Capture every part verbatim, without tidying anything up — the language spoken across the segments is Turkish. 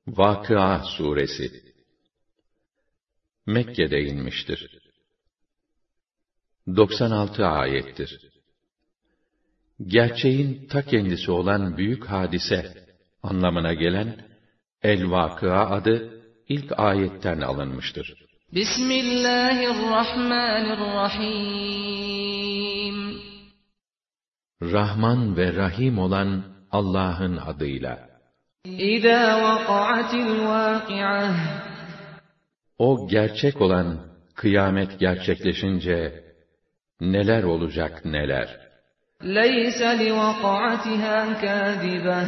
Vakıa Suresi Mekke'de inmiştir. doksan altı ayettir. Gerçeğin ta kendisi olan büyük hadise anlamına gelen El-Vakıa adı ilk ayetten alınmıştır. Bismillahirrahmanirrahim. Rahman ve Rahim olan Allah'ın adıyla. İzâ vaka'atil vâki'ah. O gerçek olan kıyamet gerçekleşince neler olacak neler. Leyse li vaka'atiha kâzibeh.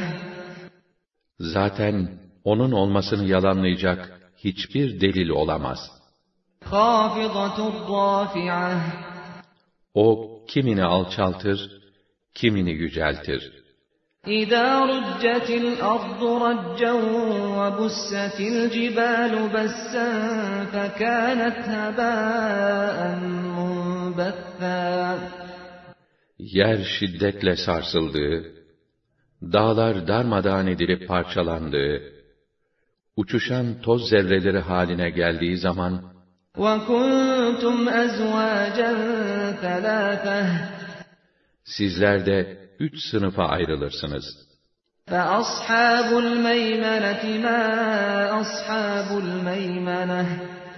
Zaten onun olmasını yalanlayacak hiçbir delil olamaz. Khâfidatur râfi'ah. O kimini alçaltır, kimini yüceltir. İzâ ruccetil ardu raccen ve bussetil cibâlu bessen fekânet hebâen munbethâ. Yer şiddetle sarsıldığı, dağlar darmadağın edilip parçalandığı, uçuşan toz zerreleri haline geldiği zaman, وَكُنْتُمْ أَزْوَاجًا ثَلَاثَةً. Sizler de üç sınıfa ayrılırsınız. فَأَصْحَابُ الْمَيْمَنَةِ مَا أَصْحَابُ الْمَيْمَنَةِ.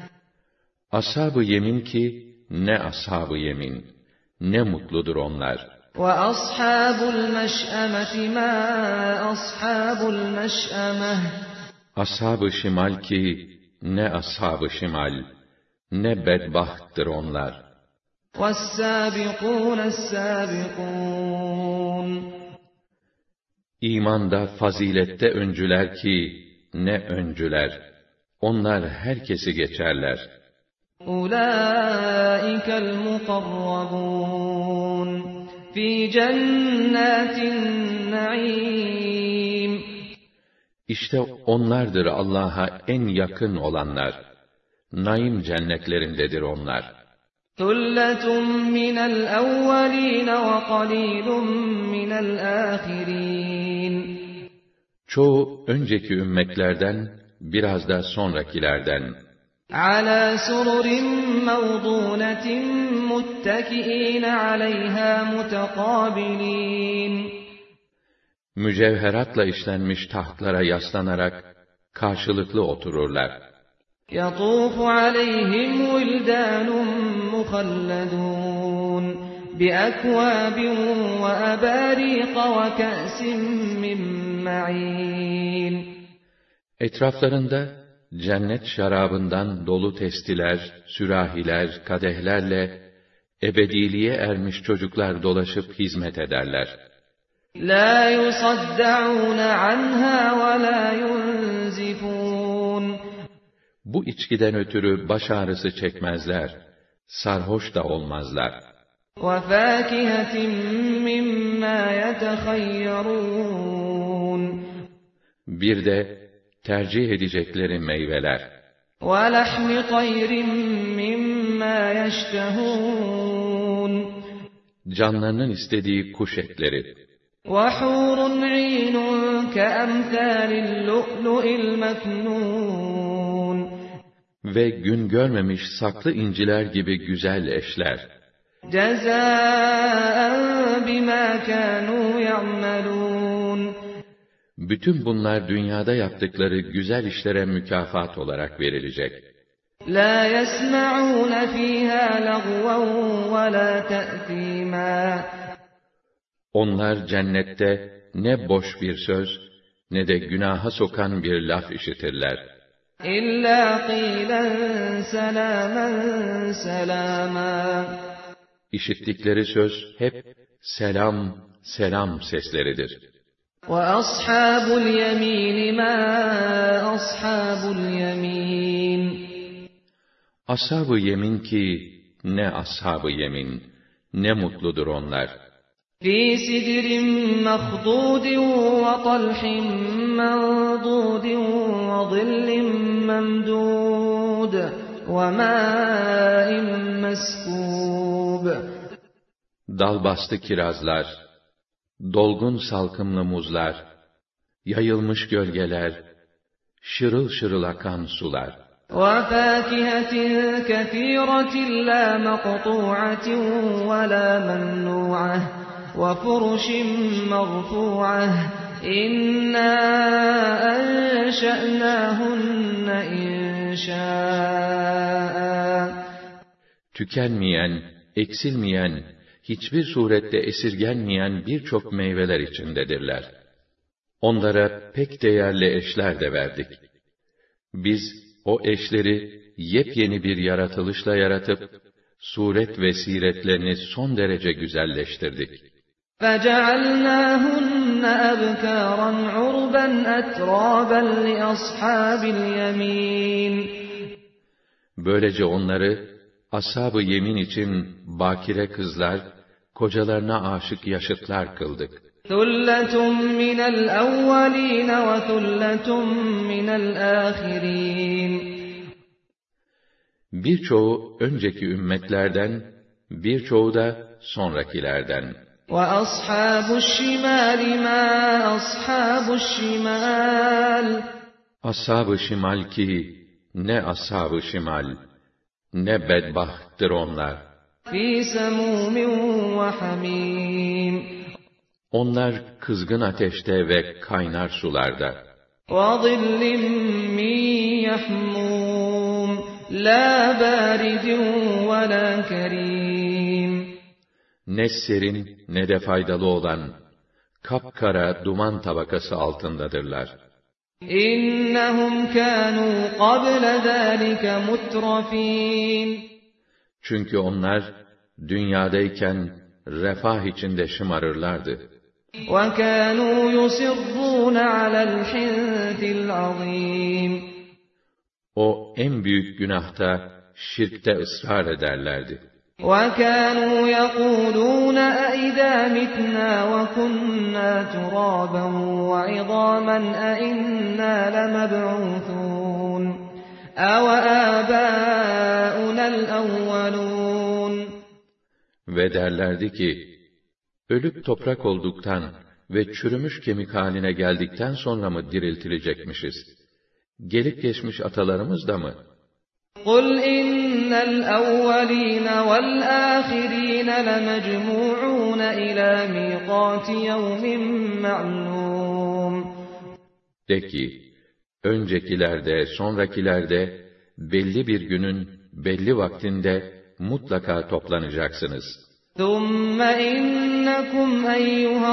Ashab-ı yemin ki, ne ashab-ı yemin, ne mutludur onlar. وَأَصْحَابُ الْمَشْأَمَةِ مَا أَصْحَابُ الْمَشْأَمَةِ. Ashab-ı şimal ki, ne ashab-ı şimal, ne bedbahttır onlar. وَالسَّابِقُونَ السَّابِقُونَ. İmanda, fazilette öncüler ki, ne öncüler. Onlar herkesi geçerler. أُولَٰئِكَ الْمُقَرَّبُونَ فِي جَنَّاتِ النَّعِيمِ. İşte onlardır Allah'a en yakın olanlar. Naim cennetlerindedir onlar. ثُلَّةٌ مِّنَ الْأَوَّلِينَ وَقَلِيلٌ مِّنَ الْآخِرِينَ. Çoğu önceki ümmetlerden, biraz da sonrakilerden. عَلَى سُرُرٍ مَوْضُونَةٍ مُتَّكِئِينَ عَلَيْهَا مُتَقَابِلِينَ. Mücevheratla işlenmiş tahtlara yaslanarak karşılıklı otururlar. يَطُوفُ عَلَيْهِمْ وِلْدَانٌ مُخَلَّدُونَ بِأَكْوَابٍ وَأَبَارِيقَ وَكَأْسٍ مِّن مَّعِينٍ. Etraflarında cennet şarabından dolu testiler, sürahiler, kadehlerle ebediliğe ermiş çocuklar dolaşıp hizmet ederler. لَا يُصَدَّعُونَ عَنْهَا وَلَا يُنزِفُونَ. Bu içkiden ötürü baş ağrısı çekmezler, sarhoş da olmazlar. وَفَاكِهَةٍ مِّمَّا يَتَخَيَّرُونَ. Bir de tercih edecekleri meyveler. وَلَحْمِ طَيْرٍ مِّمَّا يَشْتَهُونَ. Canlarının istediği kuş etleri. وَحُورٌ عِينٌ كَأَمْثَالِ اللُّؤْلُؤِ الْمَكْنُونِ. Ve gün görmemiş saklı inciler gibi güzel eşler. جَزَاءً بِمَا كَانُوا يَعْمَلُونَ. Bütün bunlar dünyada yaptıkları güzel işlere mükafat olarak verilecek. لَا يَسْمَعُونَ فِيهَا لَغْوًا وَلَا تَأْثِيمًا. Onlar cennette ne boş bir söz, ne de günaha sokan bir laf işitirler. إِلَّا قِيلًا سَلَامًا سَلَامًا. İşittikleri söz hep selam, selam sesleridir. وَأَصْحَابُ الْيَمِينِ مَا أَصْحَابُ الْيَمِينِ. Ashab-ı yemin ki, ne ashab-ı yemin, ne mutludur onlar. فِي سِدْرٍ مَّخْضُودٍ وَطَلْحٍ مَّنضُودٍ وَظِلٍّ مَّمْدُودٍ وَمَاءٍ مَّسْكُوبٍ. Dalbastı kirazlar, dolgun salkımlı muzlar, yayılmış gölgeler, şırıl şırıl akan sular. وَفَاكِهَةٍ كَثِيرَةٍ لَا مَقْطُوعَةٍ وَلَا مَمْنُوعَةٍ وَفُرُشٍ مَرْفُوعَةٍ إِنَّا أَنشَأْنَاهُنَّ إِنشَاءً. Tükenmeyen, eksilmeyen, hiçbir surette esirgenmeyen birçok meyveler içindedirler. Onlara pek değerli eşler de verdik. Biz o eşleri yepyeni bir yaratılışla yaratıp, suret ve siretlerini son derece güzelleştirdik. فَجَعَلْنَاهُنَّ أَبْكَارًا عُرُبًا أَتْرَابًا لِأَصْحَابِ الْيَمِينِ. Böylece onları, ashab-ı yemin için bakire kızlar, kocalarına aşık yaşıtlar kıldık. ثُلَّةٌ مِّنَ الْأَوَّلِينَ وَثُلَّةٌ مِّنَ الْآخِرِينَ. Birçoğu önceki ümmetlerden, birçoğu da sonrakilerden. وَأَصْحَابُ الشِّمَالِ مَا أَصْحَابُ الشِّمَالِ. Ashab-ı şimal ki, ne ashab-ı şimal, ne bedbahttır onlar. فِي سَمُومٍ وَحَمِيمٍ. Onlar kızgın ateşte ve kaynar sularda. وَظِلٍّ مِّن يَحْمُومٍ لَا بَارِدٍ وَلَا كَرِيمٍ. Ne serin ne de faydalı olan, kapkara duman tabakası altındadırlar. İnnehum kânû qabla zâlike mutrafîn. Çünkü onlar, dünyadayken refah içinde şımarırlardı. وَكَانُوا يُصِرُّونَ عَلَى الْحِنثِ الْعَظِيمِ. O en büyük günahta, şirkte ısrar ederlerdi. وَكَانُوا يَقُولُونَ أَإِذَا مِتْنَا وَكُنَّا تُرَابًا وَعِظَامًا أَإِنَّا لَمَبْعُوثُونَ أَوَآبَاؤُنَا الْأَوَّلُونَ. Ve derlerdi ki, ölüp toprak olduktan ve çürümüş kemik haline geldikten sonra mı diriltilecekmişiz? Gelip geçmiş atalarımız da mı? قُلْ إِنَّ الْأَوَّلِينَ وَالْآخِرِينَ لَمَجْمُوعُونَ إِلَى مِيقَاتِ يَوْمٍ مَّعْلُومٍ. De ki, öncekilerde, sonrakilerde, belli bir günün, belli vaktinde mutlaka toplanacaksınız. ثُمَّ إِنَّكُمْ أَيُّهَا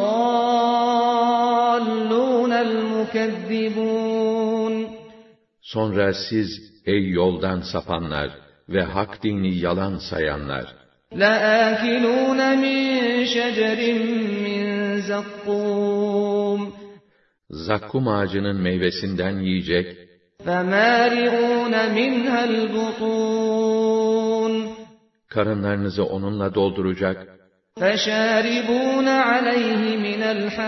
الضَّالُّونَ الْمُكَذِّبُونَ. Sonra siz, ey yoldan sapanlar ve hak dini yalan sayanlar, لَآكِلُونَ مِنْ شَجَرٍ مِّنْ زَقُّومٍ. zakkum ağacının meyvesinden yiyecek, فَمَالِئُونَ مِنْهَا الْبُطُونَ. karınlarınızı onunla dolduracak, فَشَارِبُونَ عَلَيْهِ مِنَ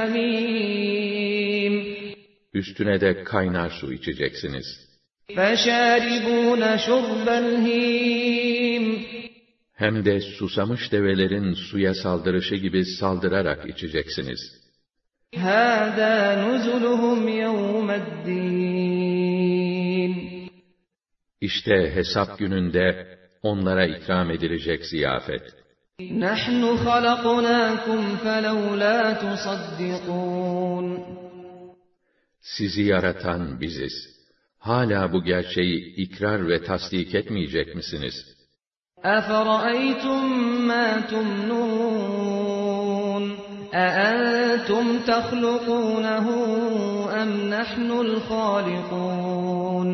الْحَمِيمِ. üstüne de kaynar su içeceksiniz. فَشَارِبُونَ شُرْبَ الْهِيمِ. Hem de susamış develerin suya saldırışı gibi saldırarak içeceksiniz. هَذَا نُزُلُهُمْ يَوْمَ الدِّينِ. İşte hesap gününde onlara ikram edilecek ziyafet. نَحْنُ خَلَقْنَاكُمْ فَلَوْلَا تُصَدِّقُونَ. Sizi yaratan biziz. Hala bu gerçeği ikrar ve tasdik etmeyecek misiniz? أَفَرَأَيْتُمْ مَا تُمْنُونَ أَأَنْتُمْ تَخْلُقُونَهُ أَمْ نَحْنُ الْخَالِقُونَ.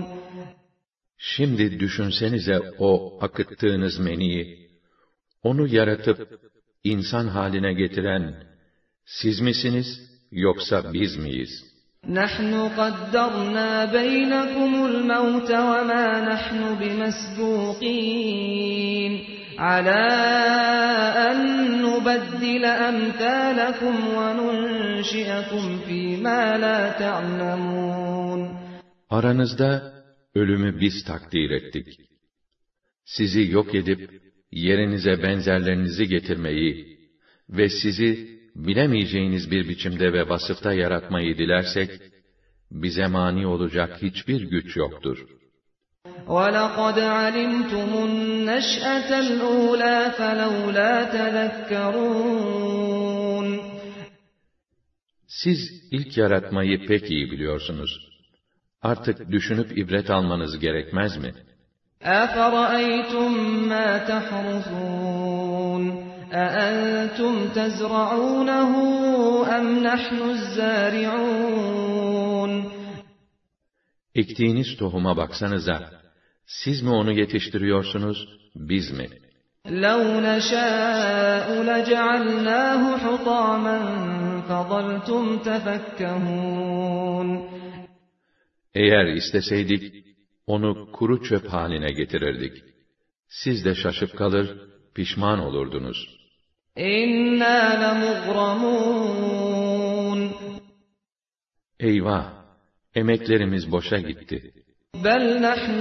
Şimdi düşünsenize o akıttığınız meniyi, onu yaratıp insan haline getiren siz misiniz yoksa biz miyiz? نَحْنُ قَدَّرْنَا بَيْنَكُمُ الْمَوْتَ وَمَا نَحْنُ بِمَسْبُوقِينَ عَلَى أَن نُّبَدِّلَ أَمْثَالَكُمْ وَنُنشِئَكُمْ فِي مَا لَا تَعْلَمُونَ. Aranızda ölümü biz takdir ettik. Sizi yok edip yerinize benzerlerinizi getirmeyi ve sizi bilemeyeceğiniz bir biçimde ve vasıfta yaratmayı dilersek, bize mani olacak hiçbir güç yoktur. وَلَقَدْ عَلِمْتُمُ النَّشْأَةَ الْأُولَى فَلَوْلَا تَذَكَّرُونَ Siz ilk yaratmayı pek iyi biliyorsunuz. Artık düşünüp ibret almanız gerekmez mi? أَفَرَأَيْتُمْ مَا تَحْرُثُونَ أَأَنْتُمْ تَزْرَعُونَهُ أَمْ نَحْنُ الزَّارِعُونَ Ektiğiniz tohuma baksanıza, siz mi onu yetiştiriyorsunuz, biz mi? لَوْ نَشَاءُ لَجَعَلْنَاهُ حُطَامًا فَظَلْتُمْ تَفَكَّهُونَ Eğer isteseydik, onu kuru çöp haline getirirdik. Siz de şaşıp kalır, pişman olurdunuz. İnna lemughramun Eyvah! Emeklerimiz boşa gitti. Bel nahnu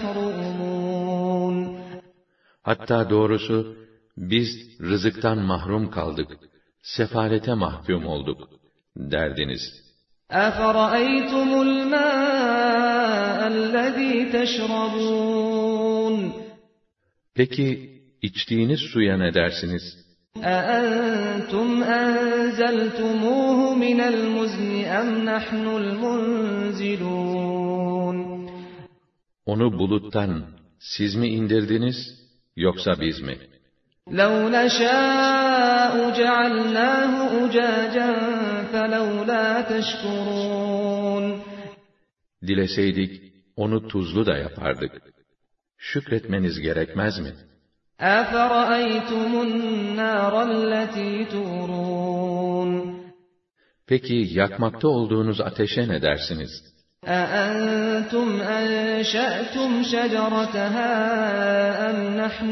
mahrumun Hatta doğrusu, biz rızıktan mahrum kaldık, sefalete mahkum olduk, derdiniz. أَفَرَأَيْتُمُ الْمَاءَ الَّذ۪ي تَشْرَبُونَ Peki, içtiğiniz suya ne dersiniz? أَأَنْتُمْ أَنْزَلْتُمُوهُ مِنَ الْمُزْنِ أَمْ نَحْنُ الْمُنْزِلُونَ Onu buluttan siz mi indirdiniz, yoksa biz mi? لَوْ نَشَاءُ جَعَلْنَاهُ أُجَاجًا فَلَوْلَا تَشْكُرُونَ Dileseydik, onu tuzlu da yapardık. Şükretmeniz gerekmez mi? أَفَرَأَيْتُمُ النَّارَ الَّتِي تُورُونَ Peki, yakmakta olduğunuz ateşe ne dersiniz? أَأَنْتُمْ أَنشَأْتُمْ شَجَرَتَهَا أَمْ نَحْنُ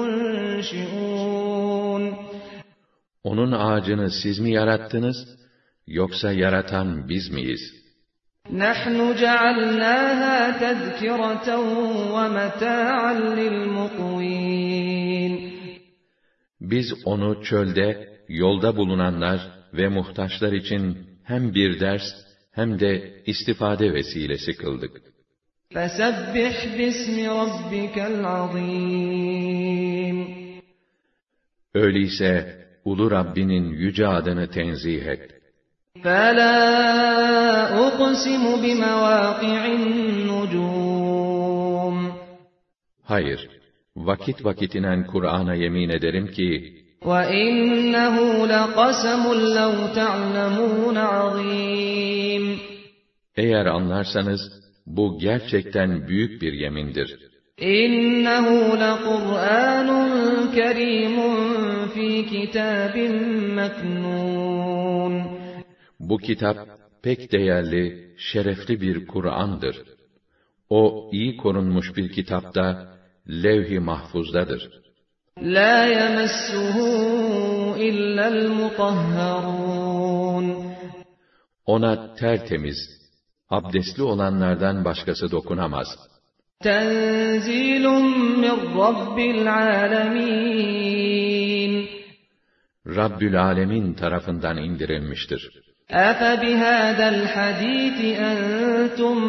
الْمُنْشِئُونَ Onun ağacını siz mi yarattınız, yoksa yaratan biz miyiz? نَحْنُ جَعَلْنَاهَا تَذْكِرَةً وَمَتَاعًا لِلْمُقْوِينَ Biz onu çölde, yolda bulunanlar ve muhtaçlar için hem bir ders, hem de istifade vesilesi kıldık. فَسَبِّحْ بِاسْمِ رَبِّكَ الْعَظِيمِ Öyleyse, ulu Rabbinin yüce adını tenzih et. فَلَا أُقْسِمُ بِمَوَاقِعِ النُّجُومِ Hayır, vakit vakit inen Kur'an'a yemin ederim ki, وَإِنَّهُ لَقَسَمٌ لَوْ تَعْلَمُونَ عَظِيمٌ eğer anlarsanız, bu gerçekten büyük bir yemindir. إِنَّهُ لَقُرْآنٌ كَرِيمٌ فِي كِتَابٍ مَكْنُونٍ Bu kitap, pek değerli, şerefli bir Kur'an'dır. O, iyi korunmuş bir kitapta, levh-i mahfuzdadır. لَا يَمَسُّهُ إِلَّا الْمُطَهَّرُونَ Ona tertemiz, abdestli olanlardan başkası dokunamaz. تَنْزِيلٌ مِّنْ رَبِّ الْعَالَمِينَ Rabbül Alemin tarafından indirilmiştir. أَفَبِهَذَا الْحَدِيثِ أَنْتُمْ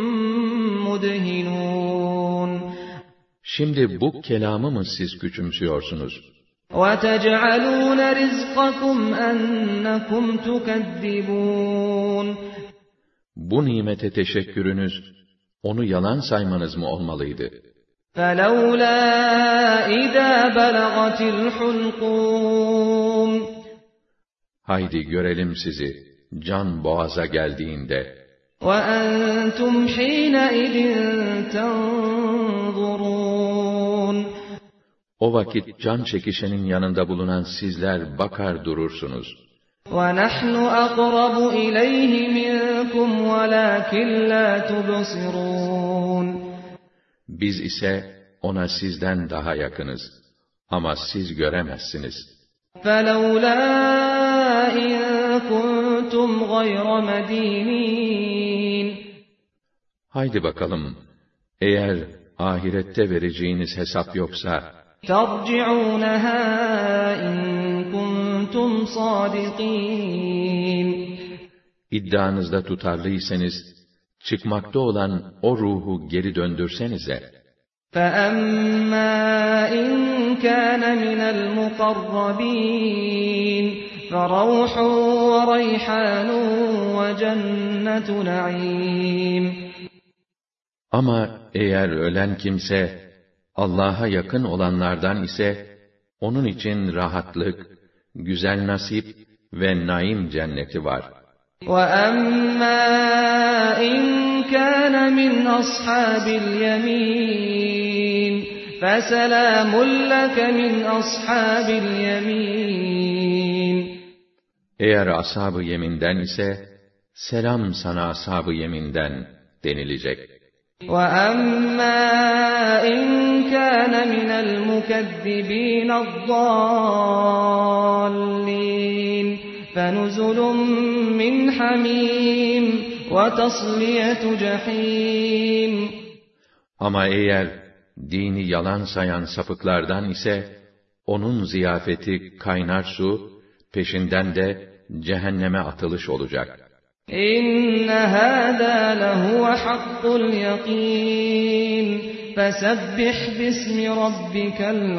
مُدْهِنُونَ Şimdi bu kelamı mı siz küçümsüyorsunuz? وَتَجْعَلُونَ رِزْقَكُمْ أَنَّكُمْ تُكَذِّبُونَ Bu nimete teşekkürünüz, onu yalan saymanız mı olmalıydı? فَلَوْلَا إِذَا بَلَغَتِ الْحُلْقُومَ Haydi görelim sizi, can boğaza geldiğinde. وَأَنْتُمْ حِينَئِذٍ تَنْظُرُونَ O vakit can çekişenin yanında bulunan sizler bakar durursunuz. وَنَحْنُ أَقْرَبُ إِلَيْهِ مِنْكُمْ وَلَكِنْ لَا تُبْصِرُونَ Biz ise ona sizden daha yakınız. Ama siz göremezsiniz. فَلَوْلَا إِنْ كُنْتُمْ غَيْرَ مَدِينِينَ Haydi bakalım, eğer ahirette vereceğiniz hesap yoksa, تَرْجِعُونَهَا إِنْ كُنْتُمْ صَادِقِينَ iddianızda tutarlıysanız, çıkmakta olan o ruhu geri döndürsenize. فَأَمَّا إِنْ كَانَ مِنَ الْمُقَرَّبِينَ فَرَوْحٌ وَرَيْحَانٌ وَجَنَّةُ نَعِيمٍ. Ama eğer ölen kimse, Allah'a yakın olanlardan ise, onun için rahatlık, güzel nasip ve naim cenneti var. وَأَمَّا إِنْ كَانَ مِنْ أَصْحَابِ الْيَمِينِ فَسَلَامٌ لَكَ مِنْ أَصْحَابِ الْيَمِينِ. Eğer ashab-ı yeminden ise, selam sana ashab-ı yeminden denilecek. وَأَمَّا إِنْ كَانَ مِنَ الْمُكَذِّبِينَ الضَّالِّينَ فَنُزُلٌ مِّنْ حَمِيمٍ وَتَصْلِيَةُ جَحِيمٍ. Ama eğer dini yalan sayan sapıklardan ise, onun ziyafeti kaynar su, peşinden de cehenneme atılış olacak. İnne hâzâ lehuve hakkul yakîn. Fesebbih bismi rabbikel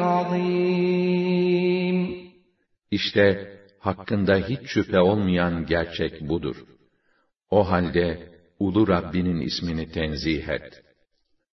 azîm. İşte hakkında hiç şüphe olmayan gerçek budur. O halde ulu Rabbinin ismini tenzih et.